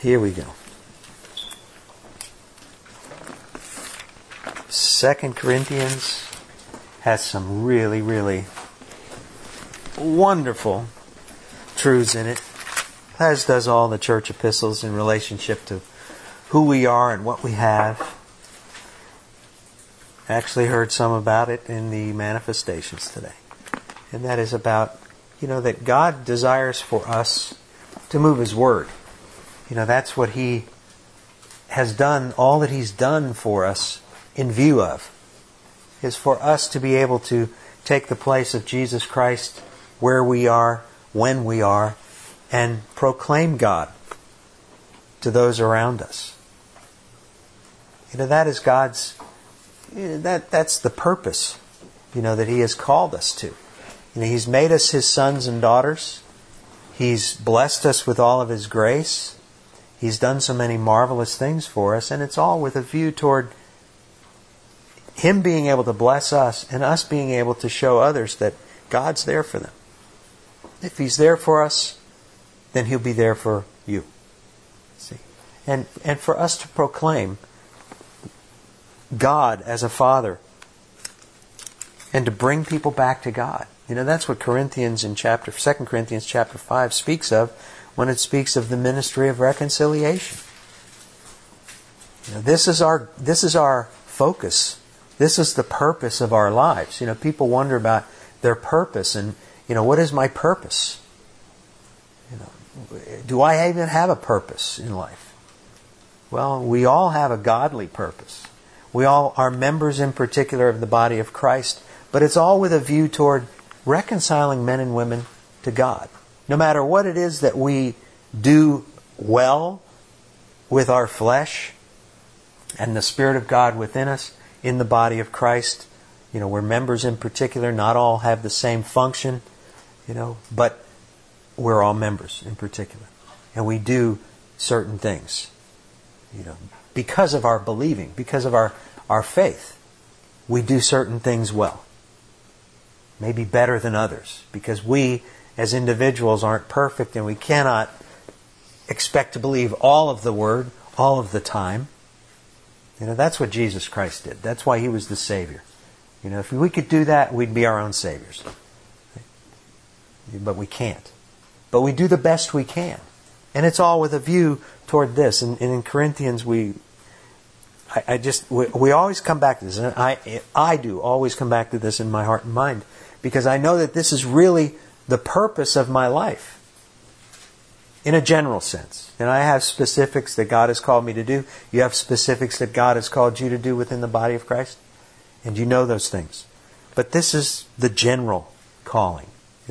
Here we go. 2 Corinthians has some really, really wonderful truths in it, as does all the church epistles in relationship to who we are and what we have. I actually heard some about it in the manifestations today. And that is about, that God desires for us to move His Word. That's what He has done, all that He's done for us in view of, is for us to be able to take the place of Jesus Christ where we are, when we are, and proclaim God to those around us. That is God's, that's the purpose, that He has called us to. He's made us His sons and daughters. He's blessed us with all of His grace. He's done so many marvelous things for us, and it's all with a view toward Him being able to bless us and us being able to show others that God's there for them. If He's there for us, then He'll be there for you. See? And for us to proclaim God as a Father and to bring people back to God. That's what Corinthians in 2 Corinthians chapter 5 speaks of when it speaks of the ministry of reconciliation. This is our focus. This is the purpose of our lives. People wonder about their purpose and, what is my purpose? Do I even have a purpose in life? Well, we all have a godly purpose. We all are members in particular of the body of Christ, but it's all with a view toward reconciling men and women to God. No matter what it is that we do well with our flesh and the Spirit of God within us in the body of Christ, we're members in particular. Not all have the same function, but we're all members in particular. And we do certain things, because of our believing, because of our faith. We do certain things well. Maybe better than others, because we as individuals aren't perfect and we cannot expect to believe all of the Word all of the time. That's what Jesus Christ did. That's why He was the Savior. If we could do that, we'd be our own saviors. But we can't. But we do the best we can. And it's all with a view toward this. And in Corinthians, we always come back to this. And I do always come back to this in my heart and mind. Because I know that this is really the purpose of my life. In a general sense. And I have specifics that God has called me to do. You have specifics that God has called you to do within the body of Christ. And you know those things. But this is the general calling.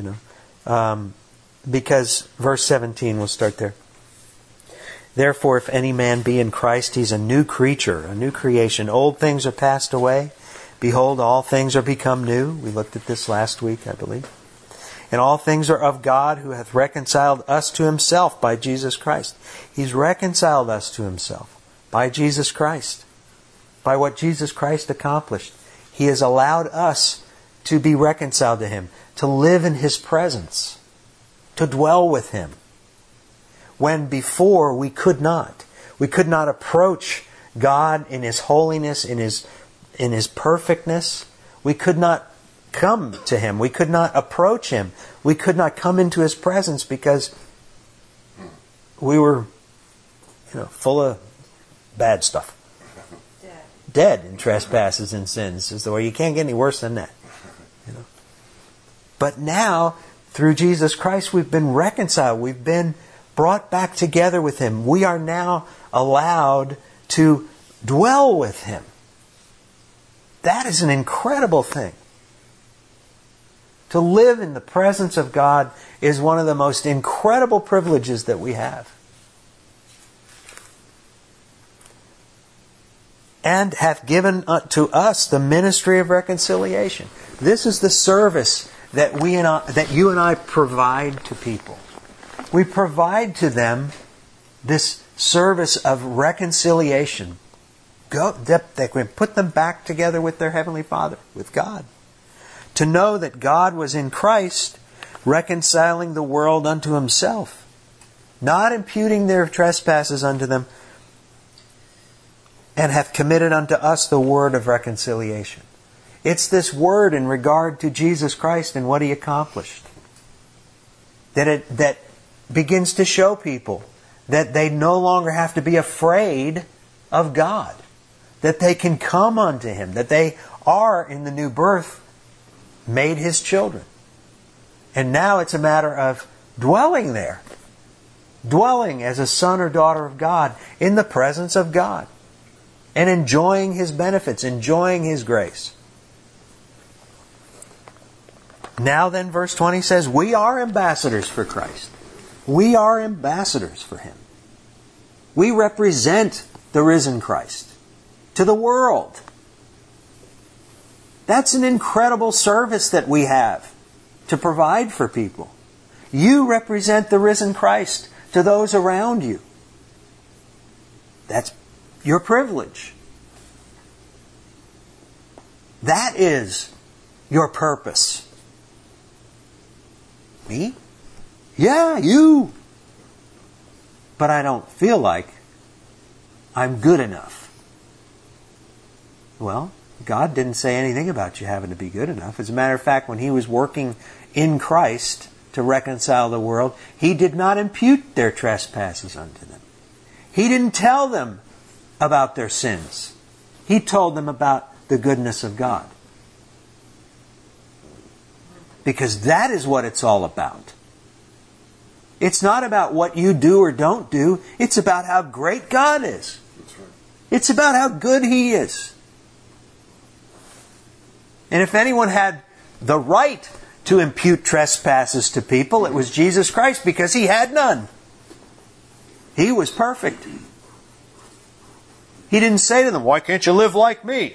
Because verse 17, we'll start there. Therefore, if any man be in Christ, he's a new creature, a new creation. Old things are passed away. Behold, all things are become new. We looked at this last week, I believe. And all things are of God, who hath reconciled us to Himself by Jesus Christ. He's reconciled us to Himself by Jesus Christ. By what Jesus Christ accomplished. He has allowed us to be reconciled to Him, to live in His presence, to dwell with Him. When before we could not. We could not approach God in His holiness, in His perfectness. We could not come to Him. We could not approach Him. We could not come into His presence because we were, full of bad stuff. Dead in trespasses and sins is the way. You can't get any worse than that. But now, through Jesus Christ, we've been reconciled. We've been brought back together with Him. We are now allowed to dwell with Him. That is an incredible thing. To live in the presence of God is one of the most incredible privileges that we have. And hath given to us the ministry of reconciliation. This is the service that you and I provide to people. We provide to them this service of reconciliation. That we put them back together with their Heavenly Father, with God. To know that God was in Christ reconciling the world unto Himself, not imputing their trespasses unto them, and hath committed unto us the word of reconciliation. It's this word in regard to Jesus Christ and what He accomplished that begins to show people that they no longer have to be afraid of God, that they can come unto Him, that they are in the new birth made His children. And now it's a matter of dwelling there, dwelling as a son or daughter of God in the presence of God, and enjoying His benefits, enjoying His grace. Now then, verse 20 says, we are ambassadors for Christ. We are ambassadors for Him. We represent the risen Christ to the world. That's an incredible service that we have to provide for people. You represent the risen Christ to those around you. That's your privilege. That is your purpose. Me? Yeah, you. But I don't feel like I'm good enough. Well, God didn't say anything about you having to be good enough. As a matter of fact, when He was working in Christ to reconcile the world, He did not impute their trespasses unto them. He didn't tell them about their sins. He told them about the goodness of God. Because that is what it's all about. It's not about what you do or don't do. It's about how great God is. That's right. It's about how good He is. And if anyone had the right to impute trespasses to people, it was Jesus Christ, because He had none. He was perfect. He didn't say to them, why can't you live like me?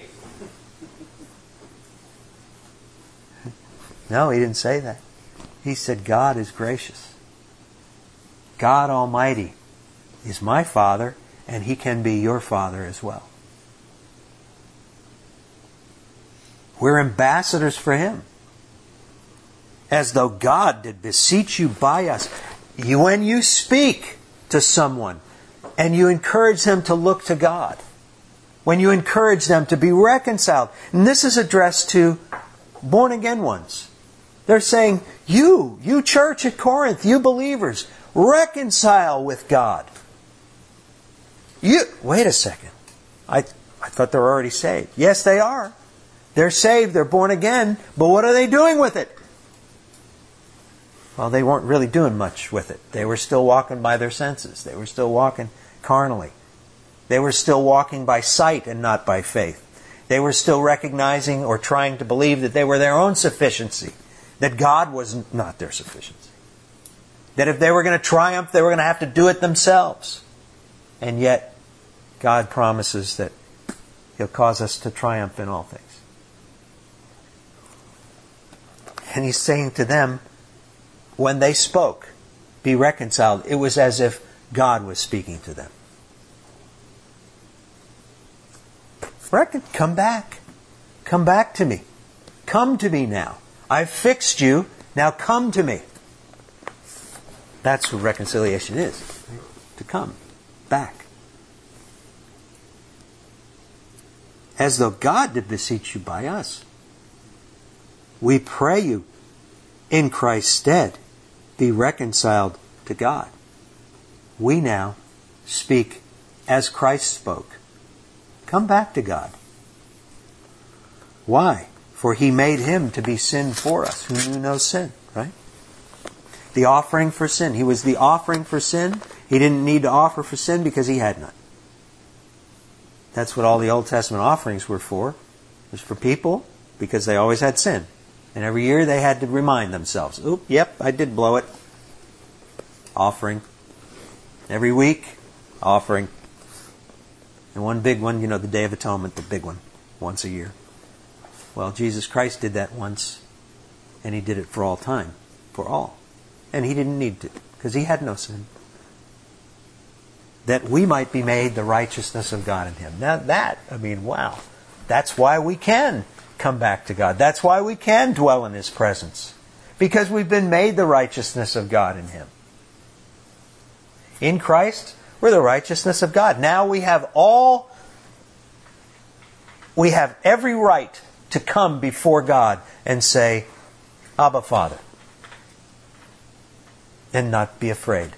No, He didn't say that. He said, God is gracious. God Almighty is my Father, and He can be your Father as well. We're ambassadors for Him. As though God did beseech you by us. When you speak to someone and you encourage them to look to God, when you encourage them to be reconciled, and this is addressed to born again ones. They're saying, you church at Corinth, you believers, reconcile with God. Wait a second. I thought they were already saved. Yes, they are. They're saved, they're born again, but what are they doing with it? Well, they weren't really doing much with it. They were still walking by their senses. They were still walking carnally. They were still walking by sight and not by faith. They were still recognizing or trying to believe that they were their own sufficiency, that God was not their sufficiency. That if they were going to triumph, they were going to have to do it themselves. And yet, God promises that He'll cause us to triumph in all things. And He's saying to them, when they spoke, be reconciled, it was as if God was speaking to them. Come back. Come back to me. Come to me now. I've fixed you. Now come to me. That's what reconciliation is. To come back. As though God did beseech you by us. We pray you, in Christ's stead, be reconciled to God. We now speak as Christ spoke. Come back to God. Why? For He made Him to be sin for us, who knew no sin, right? The offering for sin. He was the offering for sin. He didn't need to offer for sin because He had none. That's what all the Old Testament offerings were for. It was for people because they always had sin. And every year they had to remind themselves, I did blow it. Offering. Every week, offering. And one big one, the Day of Atonement, the big one, once a year. Well, Jesus Christ did that once, and He did it for all time, for all. And He didn't need to, because He had no sin. That we might be made the righteousness of God in Him. Now wow. That's why we can come back to God. That's why we can dwell in His presence. Because we've been made the righteousness of God in Him. In Christ, we're the righteousness of God. Now we have every right to come before God and say, Abba, Father, and not be afraid.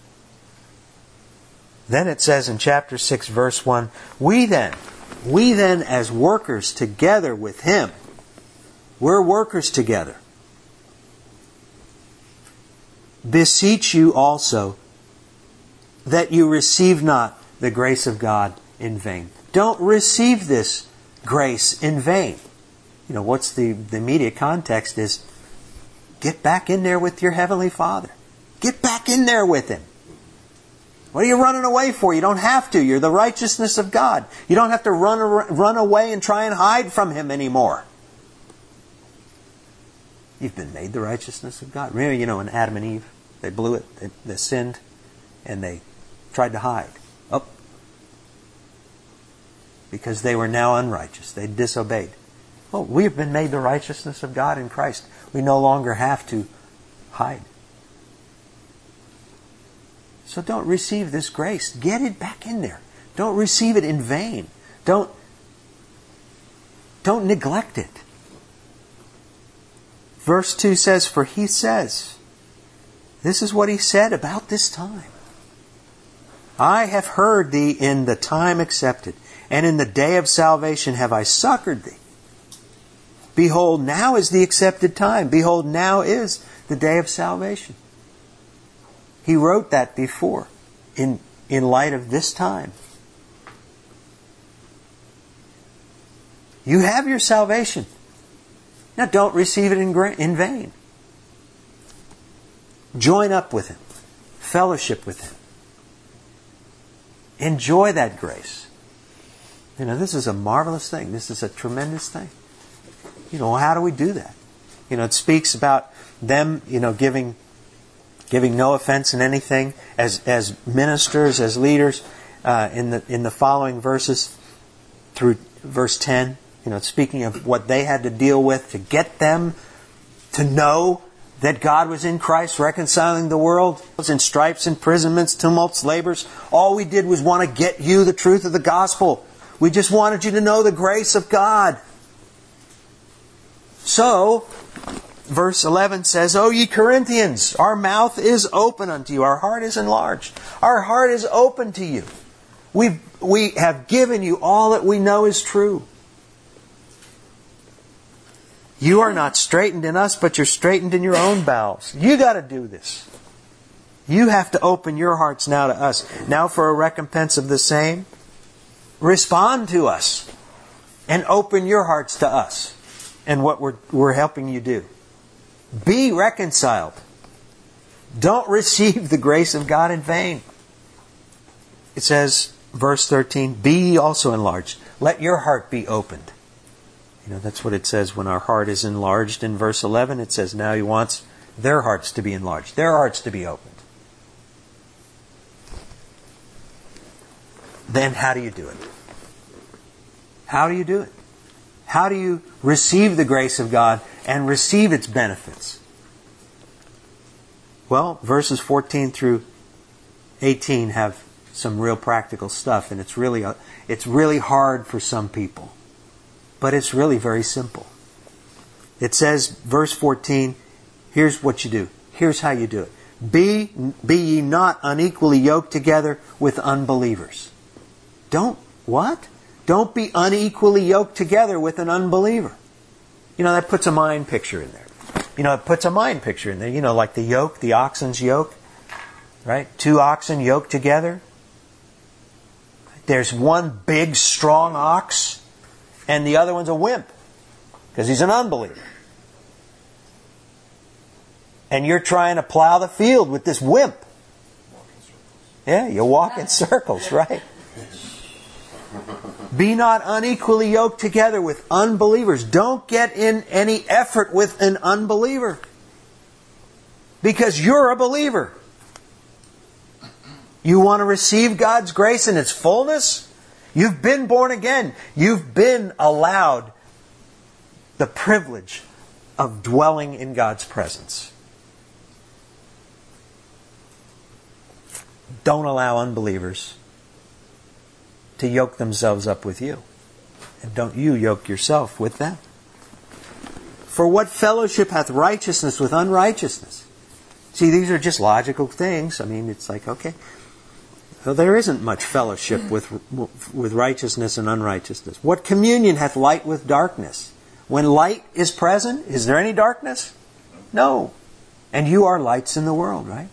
Then it says in chapter 6, verse 1, We then as workers together with Him, we're workers together, beseech you also that you receive not the grace of God in vain. Don't receive this grace in vain. You know, what's the immediate context is, get back in there with your Heavenly Father. Get back in there with Him. What are you running away for? You don't have to. You're the righteousness of God. You don't have to run away and try and hide from Him anymore. You've been made the righteousness of God. Remember, when Adam and Eve, they blew it, they sinned, and they tried to hide. Because they were now unrighteous. They disobeyed. Well, we have been made the righteousness of God in Christ. We no longer have to hide. So don't receive this grace. Get it back in there. Don't receive it in vain. Don't neglect it. Verse 2 says, For He says, this is what He said about this time. I have heard thee in the time accepted, and in the day of salvation have I succored thee. Behold, now is the accepted time. Behold, now is the day of salvation. He wrote that before, in light of this time. You have your salvation. Now don't receive it in vain. Join up with Him. Fellowship with Him. Enjoy that grace. This is a marvelous thing. This is a tremendous thing. How do we do that? It speaks about them, giving no offense in anything as ministers, as leaders, in the following verses through verse 10. Speaking of what they had to deal with to get them to know that God was in Christ reconciling the world. In stripes, imprisonments, tumults, labors. All we did was want to get you the truth of the gospel. We just wanted you to know the grace of God. So, verse 11 says, O ye Corinthians, our mouth is open unto you. Our heart is enlarged. Our heart is open to you. We have given you all that we know is true. You are not straitened in us, but you're straitened in your own bowels. You got to do this. You have to open your hearts now to us. Now for a recompense of the same, respond to us and open your hearts to us and what we're helping you do. Be reconciled. Don't receive the grace of God in vain. It says, verse 13, Be ye also enlarged. Let your heart be opened. That's what it says when our heart is enlarged. In verse 11, it says now He wants their hearts to be enlarged, their hearts to be opened. Then how do you do it? How do you do it? How do you receive the grace of God and receive its benefits? Well, verses 14 through 18 have some real practical stuff, and it's really hard for some people. But it's really very simple. It says, verse 14, here's what you do. Here's how you do it. Be ye not unequally yoked together with unbelievers. Don't be unequally yoked together with an unbeliever. That puts a mind picture in there. It puts a mind picture in there. Like the yoke, the oxen's yoke. Right? 2 oxen yoked together. There's one big, strong ox. And the other one's a wimp, because he's an unbeliever. And you're trying to plow the field with this wimp. Yeah, you walk in circles, right? Be not unequally yoked together with unbelievers. Don't get in any effort with an unbeliever. Because you're a believer. You want to receive God's grace in its fullness? You've been born again. You've been allowed the privilege of dwelling in God's presence. don't allow unbelievers to yoke themselves up with you. And don't you yoke yourself with them. For what fellowship hath righteousness with unrighteousness? See, these are just logical things. I mean, it's like, okay. So there isn't much fellowship with righteousness and unrighteousness. What communion hath light with darkness? When light is present, is there any darkness? No. And you are lights in the world, right?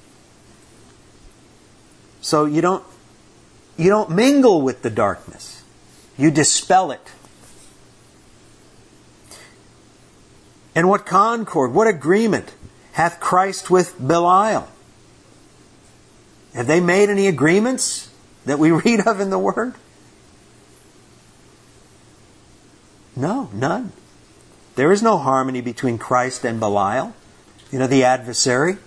So you don't mingle with the darkness. You dispel it. And what concord, what agreement hath Christ with Belial? Have they made any agreements that we read of in the Word? No, none. There is no harmony between Christ and Belial. You know, the adversary?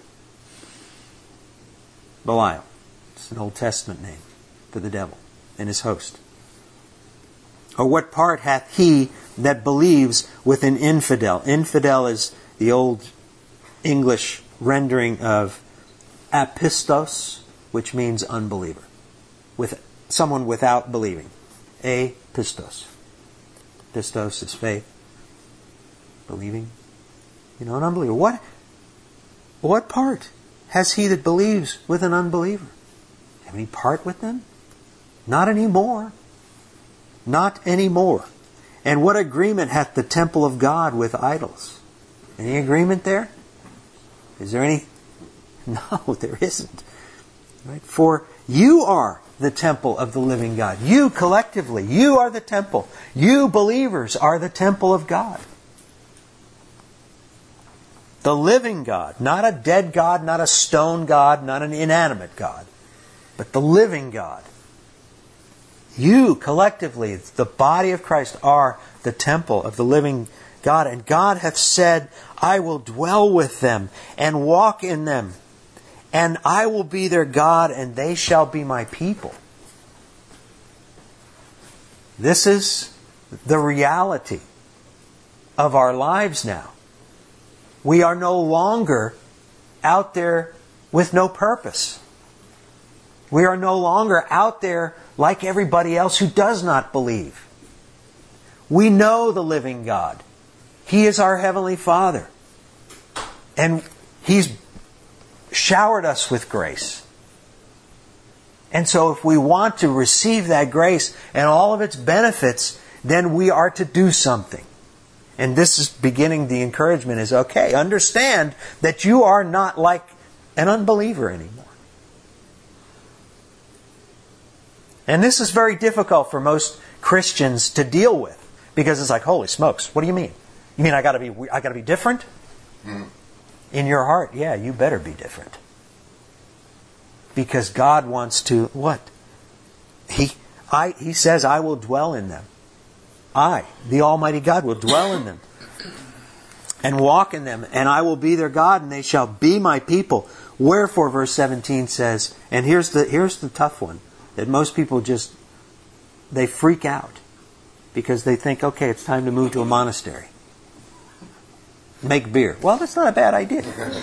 Belial. It's an Old Testament name for the devil and his host. Or what part hath he that believes with an infidel? Infidel is the old English rendering of apistos, which means unbeliever. With someone without believing. Apistos. Pistos is faith. Believing. You know, an unbeliever. What part has he that believes with an unbeliever? Have any part with them? Not anymore. Not anymore. And what agreement hath the temple of God with idols? Any agreement there? Is there any? No, there isn't. Right? For you are the temple of the living God. You collectively, you are the temple. You believers are the temple of God. The living God, not a dead God, not a stone God, not an inanimate God, but the living God. You collectively, the body of Christ, are the temple of the living God. And God hath said, I will dwell with them and walk in them. And I will be their God, and they shall be my people. This is the reality of our lives now. We are no longer out there with no purpose. We are no longer out there like everybody else who does not believe. We know the living God. He is our Heavenly Father. And He's showered us with grace. And so if we want to receive that grace and all of its benefits, then we are to do something. And this is beginning, the encouragement is, okay, understand that you are not like an unbeliever anymore. And this is very difficult for most Christians to deal with. Because it's like, holy smokes, what do you mean? You mean I gotta be different? In your heart, yeah, you better be different. Because God wants to, what? He says, I will dwell in them. I, the Almighty God, will dwell in them and walk in them, and I will be their God, and they shall be my people. Wherefore, verse 17 says, and here's the tough one, that most people they freak out because they think, okay, it's time to move to a monastery. Make beer. Well, that's not a bad idea.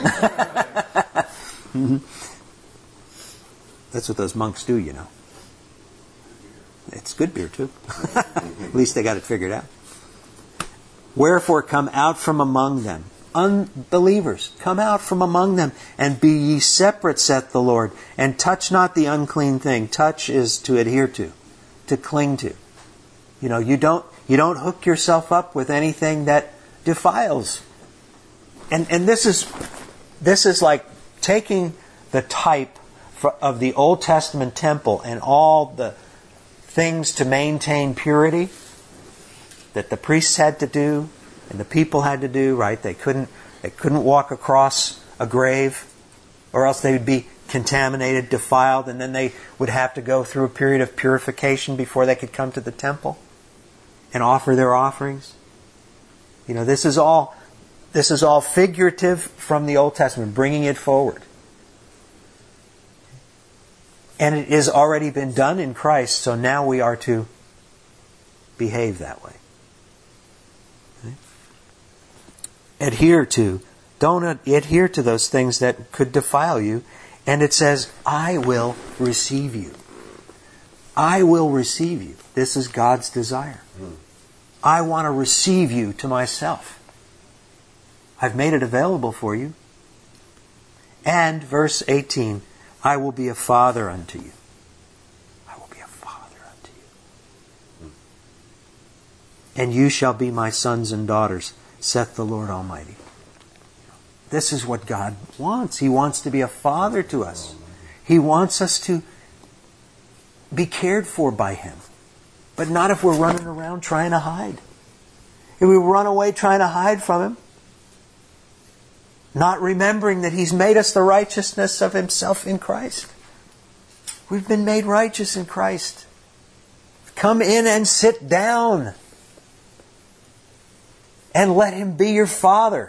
That's what those monks do, you know. It's good beer, too. At least they got it figured out. Wherefore come out from among them. Unbelievers, come out from among them, and be ye separate, saith the Lord, and touch not the unclean thing. Touch is to adhere to cling to. You know, you don't hook yourself up with anything that defiles. And this is like taking the type of the Old Testament temple and all the things to maintain purity that the priests had to do and the people had to do, right? They couldn't walk across a grave, or else they would be contaminated, defiled, and then they would have to go through a period of purification before they could come to the temple and offer their offerings. You know, this is all figurative from the Old Testament, bringing it forward. And it has already been done in Christ, so now we are to behave that way. Okay? Don't adhere to those things that could defile you, And it says, I will receive you. I will receive you. This is God's desire. I want to receive you to myself. I've made it available for you. And verse 18, I will be a father unto you. I will be a father unto you. And you shall be my sons and daughters, saith the Lord Almighty. This is what God wants. He wants to be a father to us. He wants us to be cared for by Him. But not if we're running around trying to hide. If we run away trying to hide from Him, not remembering that He's made us the righteousness of Himself in Christ. We've been made righteous in Christ. Come in and sit down. And let Him be your Father.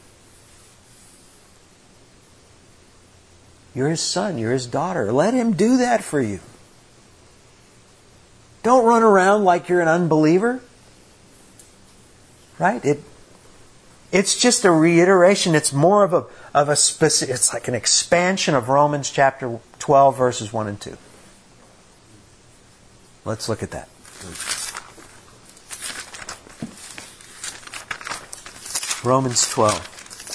You're His son, you're His daughter. Let Him do that for you. Don't run around like you're an unbeliever. Right? It's just a reiteration. It's more of a specific, it's like an expansion of Romans chapter 12, verses 1 and 2. Let's look at that. Romans 12.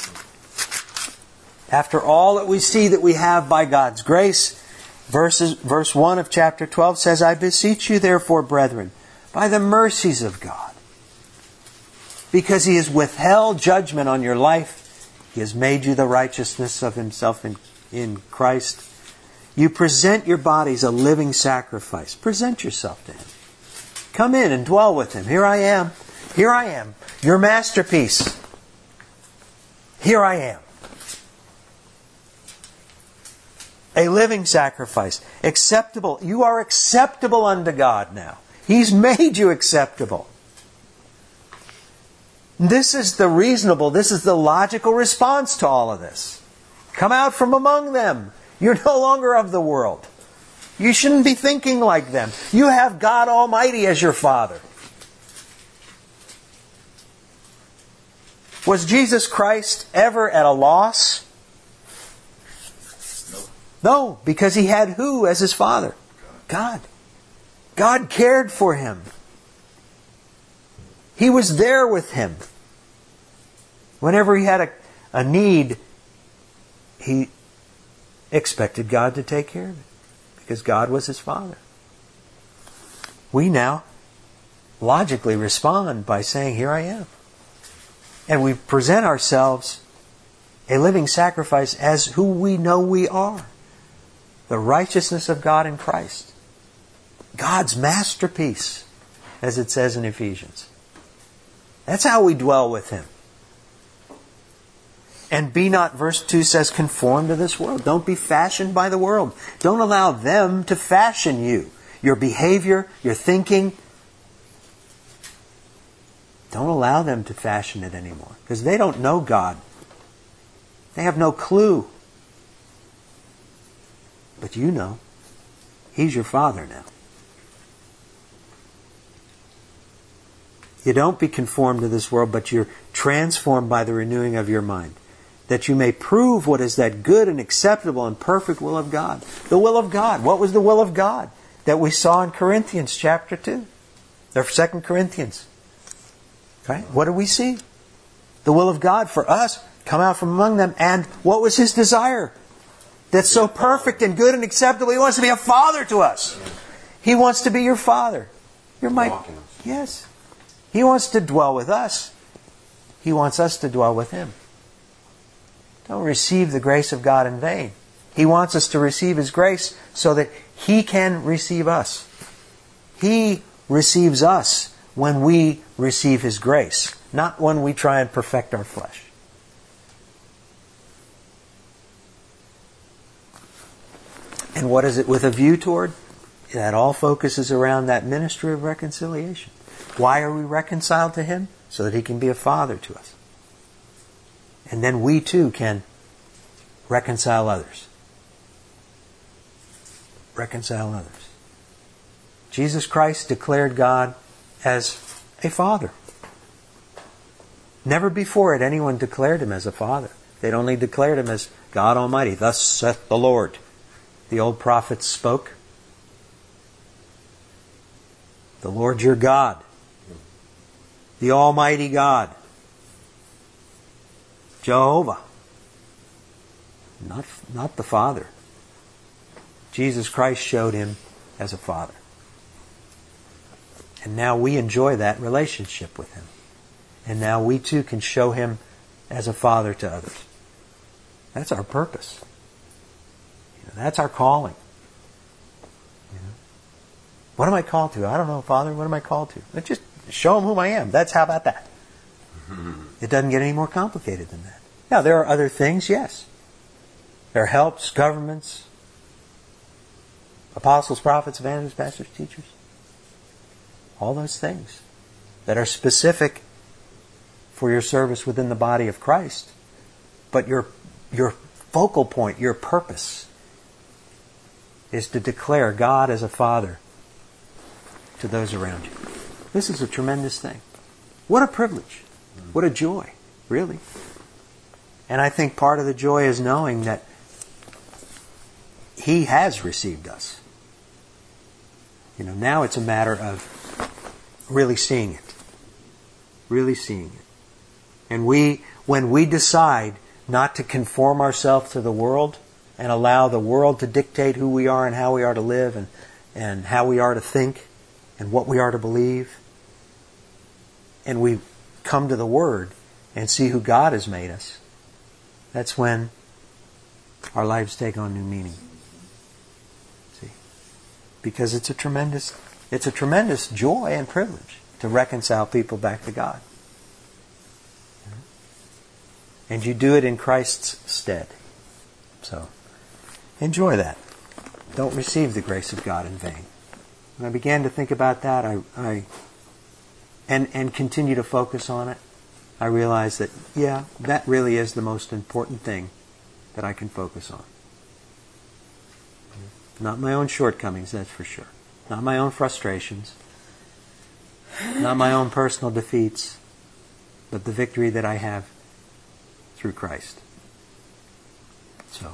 After all that we see that we have by God's grace, verse 1 of chapter 12 says, I beseech you therefore, brethren, by the mercies of God, because He has withheld judgment on your life, He has made you the righteousness of Himself in Christ. You present your bodies a living sacrifice. Present yourself to Him. Come in and dwell with Him. Here I am. Here I am. Your masterpiece. Here I am. A living sacrifice. Acceptable. You are acceptable unto God now. He's made you acceptable. This is the reasonable, this is the logical response to all of this. Come out from among them. You're no longer of the world. You shouldn't be thinking like them. You have God Almighty as your Father. Was Jesus Christ ever at a loss? No, because He had who as His Father? God. God cared for Him. He was there with Him. Whenever He had a need, He expected God to take care of it. Because God was His Father. We now logically respond by saying, here I am. And we present ourselves a living sacrifice as who we know we are. The righteousness of God in Christ. God's masterpiece, as it says in Ephesians. That's how we dwell with Him. And be not, verse 2 says, conformed to this world. Don't be fashioned by the world. Don't allow them to fashion you. Your behavior, your thinking. Don't allow them to fashion it anymore. Because they don't know God. They have no clue. But you know. He's your Father now. You don't be conformed to this world, but you're transformed by the renewing of your mind, that you may prove what is that good and acceptable and perfect will of God. The will of God. What was the will of God that we saw in Corinthians chapter 2? Or 2 Corinthians. Right? What do we see? The will of God for us, come out from among them. And what was His desire? That's so perfect and good and acceptable. He wants to be a Father to us. He wants to be your Father. You're my... Yes. He wants to dwell with us. He wants us to dwell with Him. Don't receive the grace of God in vain. He wants us to receive His grace so that He can receive us. He receives us when we receive His grace, not when we try and perfect our flesh. And what is it with a view toward? That all focuses around that ministry of reconciliation. Why are we reconciled to Him? So that He can be a Father to us. And then we too can reconcile others. Reconcile others. Jesus Christ declared God as a Father. Never before had anyone declared Him as a Father. They'd only declared Him as God Almighty. Thus saith the Lord. The old prophets spoke. The Lord your God. The Almighty God. Jehovah. Not the Father. Jesus Christ showed Him as a Father. And now we enjoy that relationship with Him. And now we too can show Him as a Father to others. That's our purpose. That's our calling. What am I called to? I don't know, Father. What am I called to? Let's just show Him who I am. How about that? It doesn't get any more complicated than that. Now, there are other things, yes. There are helps, governments, apostles, prophets, evangelists, pastors, teachers. All those things that are specific for your service within the body of Christ. But your focal point, your purpose, is to declare God as a Father to those around you. This is a tremendous thing. What a privilege. What a joy, really. And I think part of the joy is knowing that He has received us. Now it's a matter of really seeing it. Really seeing it. And when we decide not to conform ourselves to the world and allow the world to dictate who we are and how we are to live and how we are to think and what we are to believe, and we come to the Word and see who God has made us, that's when our lives take on new meaning. See? Because it's a tremendous joy and privilege to reconcile people back to God. And you do it in Christ's stead. So, enjoy that. Don't receive the grace of God in vain. When I began to think about that, and continue to focus on it, I realized that, that really is the most important thing that I can focus on. Not my own shortcomings, that's for sure. Not my own frustrations. Not my own personal defeats. But the victory that I have through Christ. So,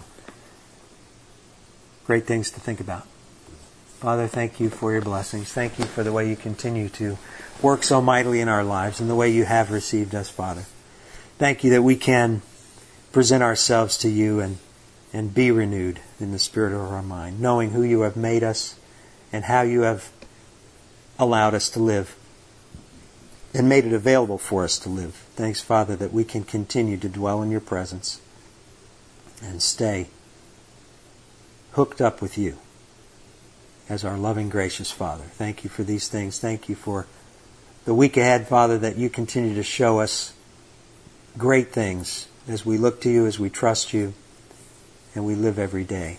great things to think about. Father, thank You for Your blessings. Thank You for the way You continue to work so mightily in our lives and the way You have received us, Father. Thank You that we can present ourselves to You and be renewed in the spirit of our mind, knowing who You have made us and how You have allowed us to live and made it available for us to live. Thanks, Father, that we can continue to dwell in Your presence and stay hooked up with You as our loving, gracious Father. Thank You for these things. Thank You for the week ahead, Father, that You continue to show us great things as we look to You, as we trust You, and we live every day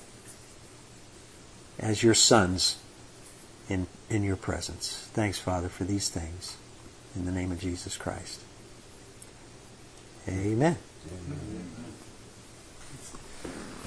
as Your sons in Your presence. Thanks, Father, for these things. In the name of Jesus Christ. Amen. Amen.